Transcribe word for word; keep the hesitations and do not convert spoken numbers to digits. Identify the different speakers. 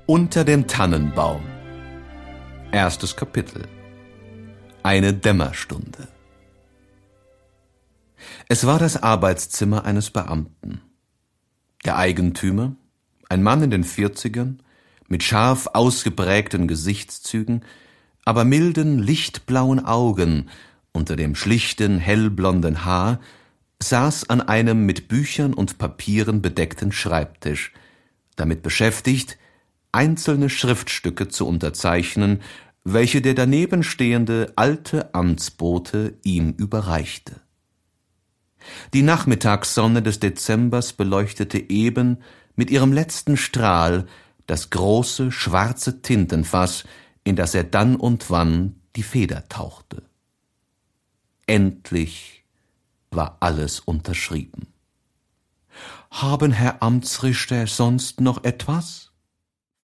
Speaker 1: Unter dem Tannenbaum. Erstes Kapitel. Eine Dämmerstunde. Es war das Arbeitszimmer eines Beamten. Der Eigentümer, ein Mann in den Vierzigern, mit scharf ausgeprägten Gesichtszügen, aber milden, lichtblauen Augen unter dem schlichten, hellblonden Haar, saß an einem mit Büchern und Papieren bedeckten Schreibtisch, damit beschäftigt, einzelne Schriftstücke zu unterzeichnen, welche der danebenstehende alte Amtsbote ihm überreichte. Die Nachmittagssonne des Dezembers beleuchtete eben mit ihrem letzten Strahl das große, schwarze Tintenfass, in das er dann und wann die Feder tauchte. Endlich war alles unterschrieben. »Haben Herr Amtsrichter sonst noch etwas?«